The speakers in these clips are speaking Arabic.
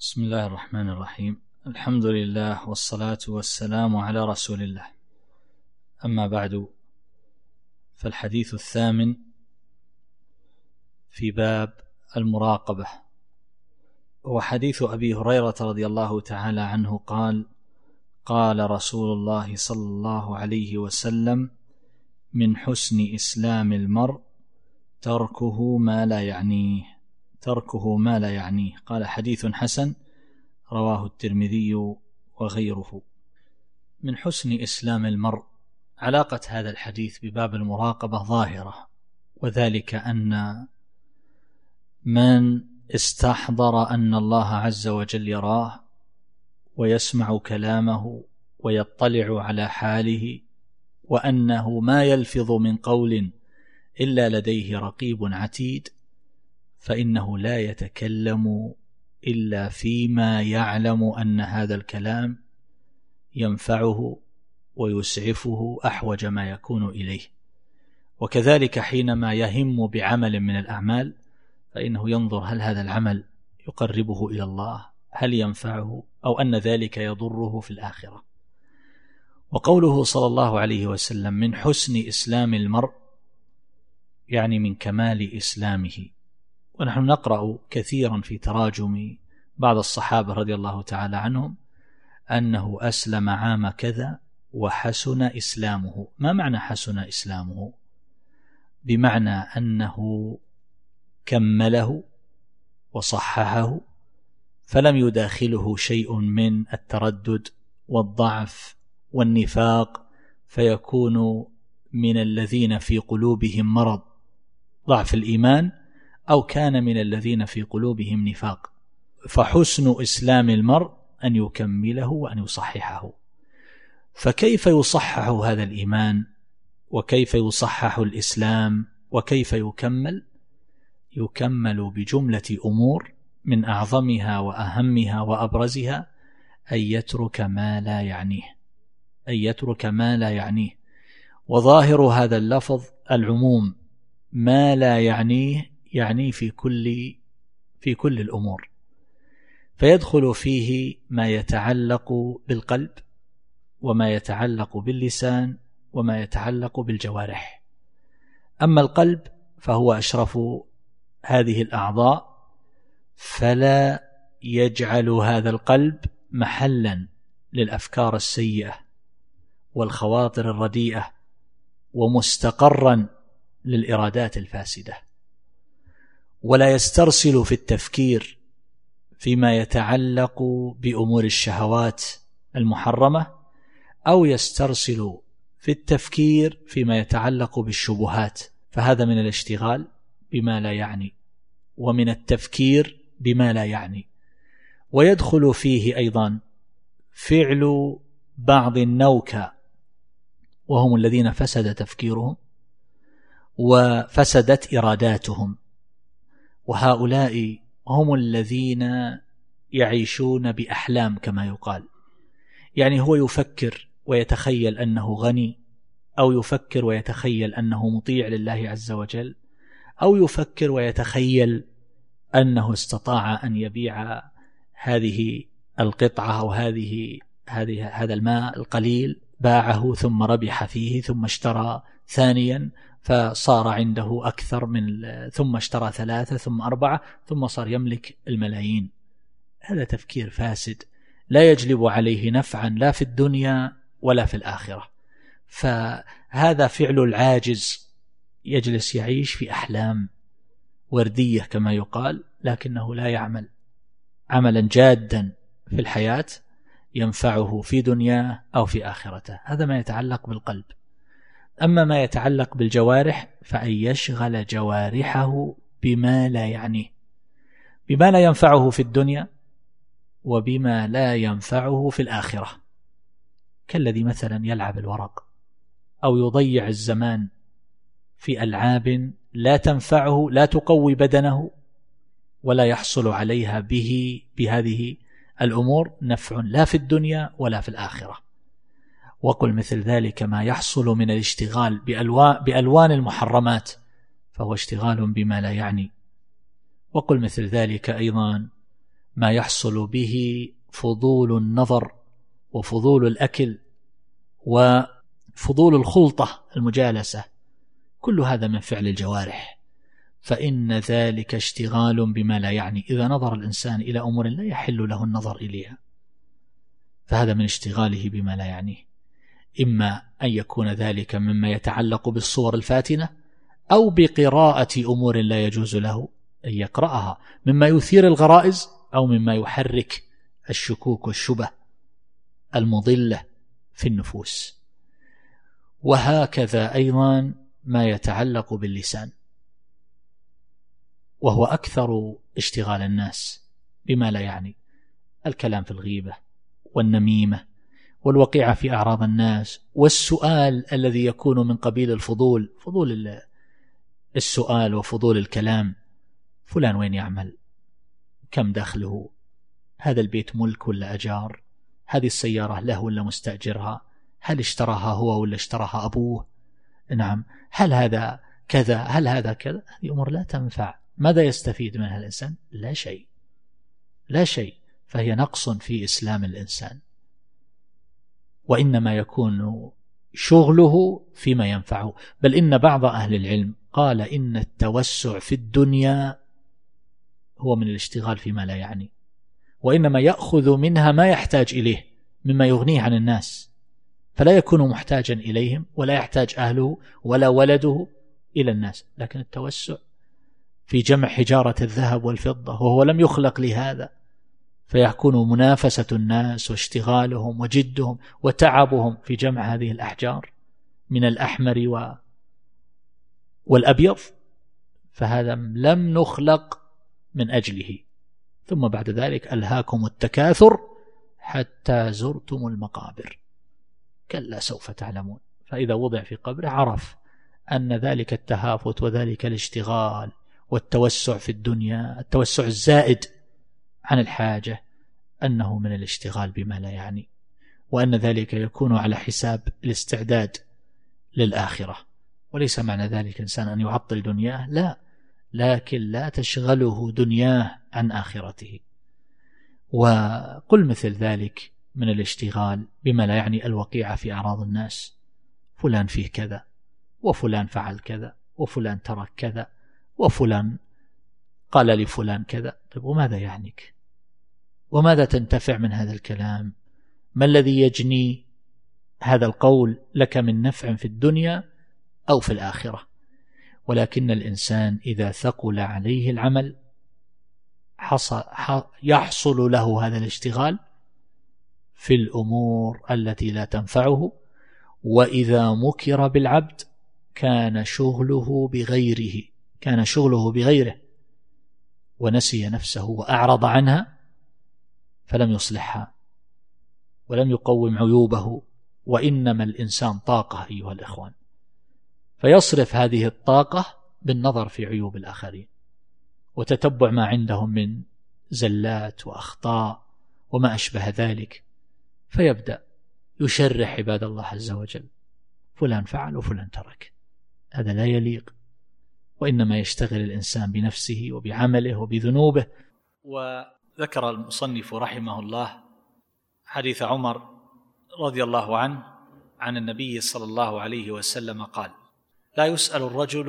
بسم الله الرحمن الرحيم. الحمد لله والصلاة والسلام على رسول الله. أما بعد، فالحديث الثامن في باب المراقبة هو حديث أبي هريرة رضي الله تعالى عنه قال: قال رسول الله صلى الله عليه وسلم: من حسن إسلام المرء تركه ما لا يعنيه. قال: حديث حسن، رواه الترمذي وغيره. من حسن إسلام المرء، علاقة هذا الحديث بباب المراقبة ظاهرة، وذلك أن من استحضر أن الله عز وجل يراه ويسمع كلامه ويطلع على حاله، وأنه ما يلفظ من قول إلا لديه رقيب عتيد، فإنه لا يتكلم إلا فيما يعلم أن هذا الكلام ينفعه ويسعفه أحوج ما يكون إليه. وكذلك حينما يهم بعمل من الأعمال، فإنه ينظر هل هذا العمل يقربه إلى الله، هل ينفعه، أو أن ذلك يضره في الآخرة. وقوله صلى الله عليه وسلم من حسن إسلام المرء، يعني من كمال إسلامه. ونحن نقرأ كثيرا في تراجم بعض الصحابة رضي الله تعالى عنهم أنه أسلم عام كذا وحسن إسلامه. ما معنى حسن إسلامه؟ بمعنى أنه كمله وصححه، فلم يداخله شيء من التردد والضعف والنفاق، فيكون من الذين في قلوبهم مرض ضعف الإيمان، أو كان من الذين في قلوبهم نفاق. فحسن إسلام المرء أن يكمله وأن يصححه. فكيف يصحح هذا الإيمان؟ وكيف يصحح الإسلام؟ وكيف يكمل؟ يكمل بجملة أمور، من أعظمها وأهمها وأبرزها أن يترك ما لا يعنيه. وظاهر هذا اللفظ العموم، ما لا يعنيه يعني في كل الأمور، فيدخل فيه ما يتعلق بالقلب، وما يتعلق باللسان، وما يتعلق بالجوارح. أما القلب فهو أشرف هذه الأعضاء، فلا يجعل هذا القلب محلا للأفكار السيئة والخواطر الرديئة، ومستقرا للإرادات الفاسدة، ولا يسترسل في التفكير فيما يتعلق بأمور الشهوات المحرمة، أو يسترسل في التفكير فيما يتعلق بالشبهات، فهذا من الاشتغال بما لا يعني، ومن التفكير بما لا يعني. ويدخل فيه أيضا فعل بعض النوكى، وهم الذين فسد تفكيرهم وفسدت إراداتهم، وهؤلاء هم الذين يعيشون بأحلام كما يقال. يعني هو يفكر ويتخيل أنه غني، أو يفكر ويتخيل أنه مطيع لله عز وجل، أو يفكر ويتخيل أنه استطاع أن يبيع هذه القطعة أو هذا الماء القليل، باعه ثم ربح فيه، ثم اشترى ثانيا فصار عنده أكثر ثم اشترى 3 ثم 4 ثم صار يملك الملايين. هذا تفكير فاسد لا يجلب عليه نفعا لا في الدنيا ولا في الآخرة. فهذا فعل العاجز، يجلس يعيش في أحلام وردية كما يقال، لكنه لا يعمل عملا جادا في الحياة ينفعه في دنياه أو في آخرته. هذا ما يتعلق بالقلب. أما ما يتعلق بالجوارح، فأن يشغل جوارحه بما لا يعنيه، بما لا ينفعه في الدنيا وبما لا ينفعه في الآخرة، كالذي مثلا يلعب الورق، أو يضيع الزمان في ألعاب لا تنفعه، لا تقوي بدنه، ولا يحصل عليها بهذه الأمور نفع لا في الدنيا ولا في الآخرة. وقل مثل ذلك ما يحصل من الاشتغال بألوان المحرمات، فهو اشتغال بما لا يعني. وقل مثل ذلك أيضا ما يحصل به فضول النظر وفضول الأكل وفضول الخلطة المجالسة، كل هذا من فعل الجوارح، فإن ذلك اشتغال بما لا يعني. إذا نظر الإنسان إلى أمور لا يحل له النظر إليها فهذا من اشتغاله بما لا يعنيه، إما أن يكون ذلك مما يتعلق بالصور الفاتنة أو بقراءة أمور لا يجوز له أن يقرأها مما يثير الغرائز أو مما يحرك الشكوك والشبه المضلة في النفوس. وهكذا أيضا ما يتعلق باللسان، وهو أكثر اشتغال الناس بما لا يعني، الكلام في الغيبة والنميمة والوقيعة في أعراض الناس، والسؤال الذي يكون من قبيل الفضول، فضول السؤال وفضول الكلام، فلان وين يعمل، كم دخله، هذا البيت ملك ولا أجار، هذه السيارة له ولا مستأجرها، هل اشتراها هو ولا اشتراها أبوه، نعم، هل هذا كذا، هل هذا كذا. هذه أمور لا تنفع. ماذا يستفيد منها الإنسان؟ لا شيء، لا شيء. فهي نقص في إسلام الإنسان، وإنما يكون شغله فيما ينفعه. بل إن بعض أهل العلم قال إن التوسع في الدنيا هو من الاشتغال فيما لا يعني، وإنما يأخذ منها ما يحتاج إليه مما يغنيه عن الناس، فلا يكون محتاجا إليهم ولا يحتاج أهله ولا ولده إلى الناس. لكن التوسع في جمع حجارة الذهب والفضة وهو لم يخلق لهذا، فيكون منافسة الناس واشتغالهم وجدهم وتعبهم في جمع هذه الأحجار من الأحمر والأبيض، فهذا لم نخلق من أجله. ثم بعد ذلك ألهاكم التكاثر حتى زرتم المقابر، كلا سوف تعلمون. فإذا وضع في قبره عرف أن ذلك التهافت وذلك الاشتغال والتوسع في الدنيا، التوسع الزائد عن الحاجة، أنه من الاشتغال بما لا يعني، وأن ذلك يكون على حساب الاستعداد للآخرة. وليس معنى ذلك إنسان أن يعطل دنياه، لا، لكن لا تشغله دنياه عن آخرته. وقل مثل ذلك من الاشتغال بما لا يعني الوقيعة في أعراض الناس، فلان فيه كذا، وفلان فعل كذا، وفلان ترك كذا، وفلان قال لفلان كذا. طيب وماذا يعنيك؟ وماذا تنتفع من هذا الكلام؟ ما الذي يجني هذا القول لك من نفع في الدنيا أو في الآخرة؟ ولكن الإنسان إذا ثقل عليه العمل يحصل له هذا الاشتغال في الأمور التي لا تنفعه، وإذا مكر بالعبد كان شغله بغيره ونسي نفسه وأعرض عنها فلم يصلحها ولم يقوم عيوبه. وإنما الإنسان طاقة أيها الإخوان، فيصرف هذه الطاقة بالنظر في عيوب الآخرين وتتبع ما عندهم من زلات وأخطاء وما أشبه ذلك، فيبدأ يشرح عباد الله عز وجل، فلان فعل وفلان ترك، هذا لا يليق. وإنما يشتغل الإنسان بنفسه وبعمله وبذنوبه. وذكر المصنف رحمه الله حديث عمر رضي الله عنه عن النبي صلى الله عليه وسلم قال: لا يسأل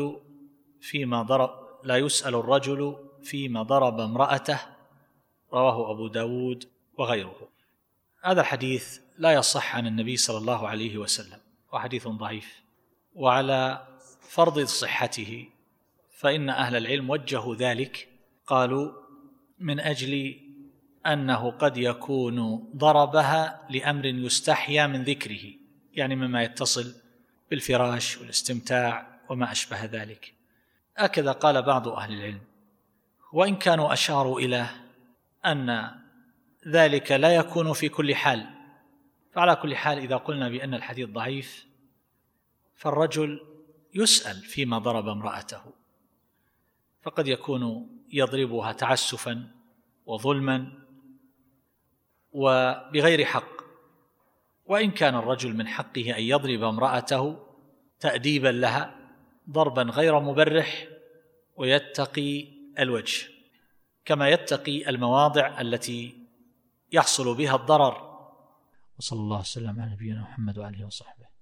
الرجل فيما ضرب امرأته، رواه أبو داود وغيره. هذا الحديث لا يصح عن النبي صلى الله عليه وسلم، وحديث ضعيف. وعلى فرض صحته فإن أهل العلم وجهوا ذلك، قالوا من أجل أنه قد يكون ضربها لأمر يستحيا من ذكره، يعني مما يتصل بالفراش والاستمتاع وما أشبه ذلك. هكذا قال بعض أهل العلم، وإن كانوا أشاروا إلى أن ذلك لا يكون في كل حال. فعلى كل حال إذا قلنا بأن الحديث ضعيف فالرجل يسأل فيما ضرب امرأته، فقد يكون يضربها تعسفا وظلما وبغير حق، وإن كان الرجل من حقه أن يضرب امرأته تأديبا لها ضربا غير مبرح ويتقي الوجه، كما يتقي المواضع التي يحصل بها الضرر. وصلى الله وسلم على نبينا محمد وعلى اله وصحبه.